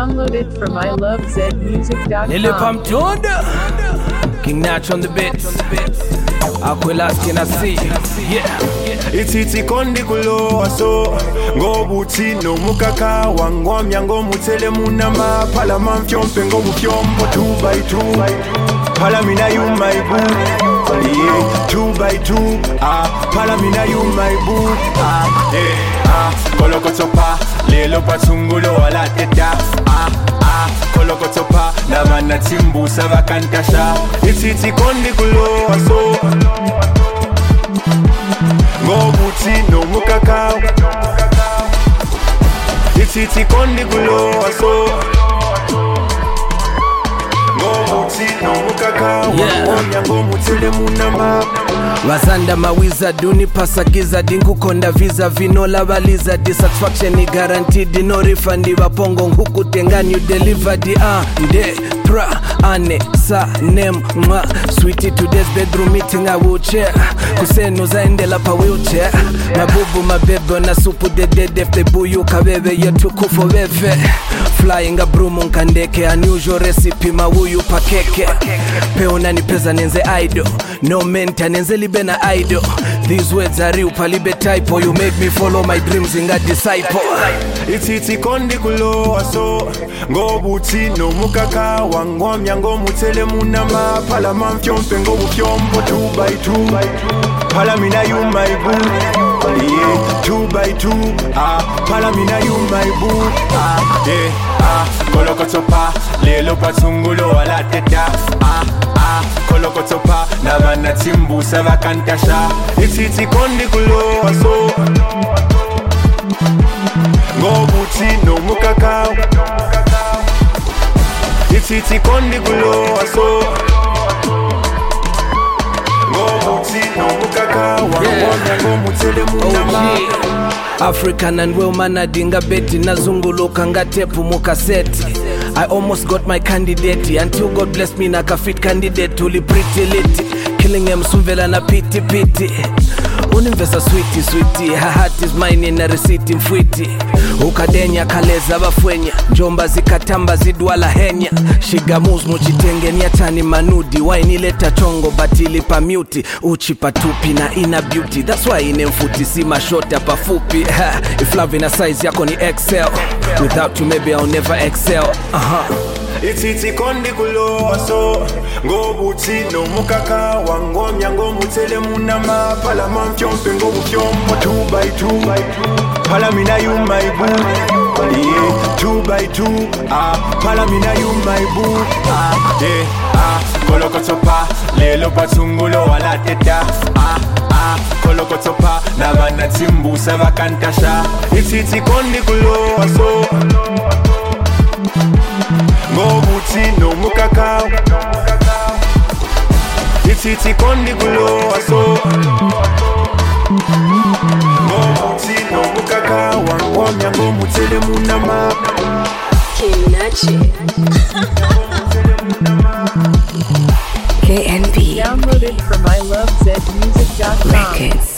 Download it from ilovezmusic.com. Nilipam Tunda, King Natch on the beats. Aquelas can I see? Yeah. Ititi kondi kuloa so Ngobuti no mukaka Wangwamya ngo mutele munama Pala mamfyompe ngo mufyompo 2 by 2 Pala mina you my boo Yeah, 2 by 2 Pala mina you my boo Kolokotopa Lelo patungulo wala teta Kolokotopa Namana timbu savakantasha Ititi kondi kuloa so Ngobuti no mukaka Ititi kondi kuloa so Ngobuti no mukaka Wangwamya ngo mutele munama Wazanda mawiza duni pasagiza dingukonda visa vinola baliza dissatisfaction ni guaranteed no refund wapongo huku tengani you delivered nde pra ane sa nem ma sweetie today's bedroom meeting I will chair kusenu zaendela pa wheelchair mabubu mabebe na supu dead if they buyu kabebe yetu kufo wewe flying a broom nkandeke unusual recipe mawuyu pakeke peona ni pesa nenze idol no mentor nenze libena idol these words are real palibe typo you make me follow my dreams in a disciple Ititi kondi kuloa so Ngobuti no mukaka Wangwamya ngo mutele munama Pala mamfyompe ngo mufyompo 2 by 2 Pala mina you my boo Yeah, 2 by 2 Pala mina you my boo Kolokotopa Lelo patungulo wala teta Kolokotopa Namana timbu savakantasha Ititi kondi kuloa so Ngobuti no mukaka Ititi kondi kuloa so Ngobuti no mukaka Wangwamya ngo mutele munama African and woman adinga beti nazunguluka ngatepu mukaseti I almost got my candidate until God blessed me nakafit candidate uli pretty lit killing em sumvela na piti piti Unimvesa sweetie her heart is mine in a receipt mfwiti ukadenya kaleza bafwenya njomba zikatamba zidwala henya shigamuz muchitengenia tani manudi wine leta chongo batili pa mute uchipa tupi na ina beauty that's why ine mfuti si mashota pafupi if love in a size yako ni XL without you maybe I'll never excel Ititi kondi kuloa so Ngobuti no mukaka Wangwamya ngo mutele munama Pala mamfyompe ngo mufyompo 2 by 2 Pala mina you my boo Yeah, 2 by 2 Pala mina you my boo Kolokotopa Lelo patungulo wala teta Kolokotopa Namana timbu savakantasha Ititi kondi kuloa so Ngobuti no mukaka Ititi kondi kuloa so Ngobuti no mukaka Wangwamya ngo mutele munama King Nachi KNB Download it from ilovezmusic.com. Records.